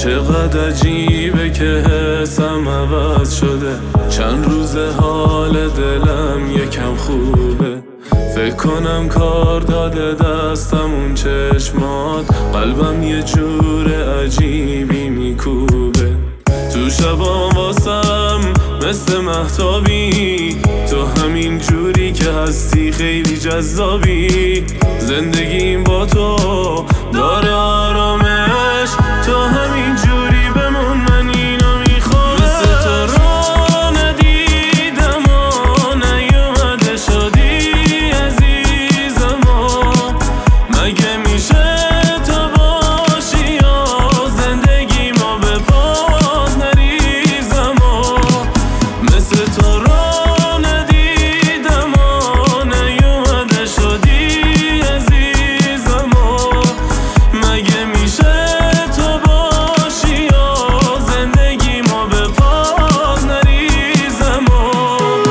چقدر عجیبه که حسم عوض شده، چند روز حال دلم یکم خوبه. فکر کنم کار داده دستم اون چشمات، قلبم یه جور عجیبی میکوبه. تو شبام واسم مثل مهتابی، تو همین جوری که هستی خیلی جذابی. زندگیم با تو داره آرامش، تو همین جوری بمون، من اینو میخوام. مثل تو رو ندیدم و نیومده شدی عزیزم و مگه میشه تو باشی یا زندگی ما به پاس نریزم و مثل تو رو ندیدم و نیومده شدی عزیزم و مگه میشه تو باشی یا زندگی ما به پاس نریزم و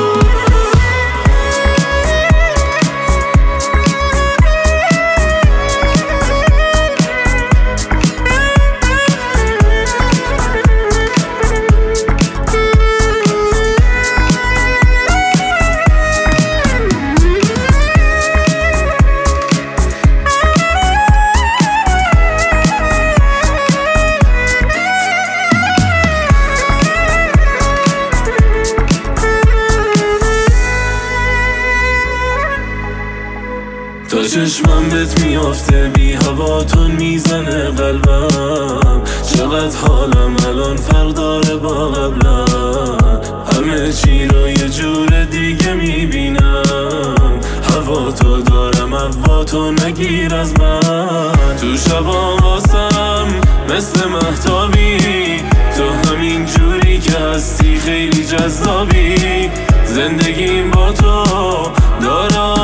تا چشمم بهت میافته بی هواتون میزنه قلبم. چقدر حالم الان فرق داره با قبلم، همه چی رو یه جور دیگه میبینم. هوا تو دارم هوا تو نگیر از من. تو شبام واسم مثل مهتابی، تو همین جوری که هستی خیلی جذابی. زندگیم با تو داره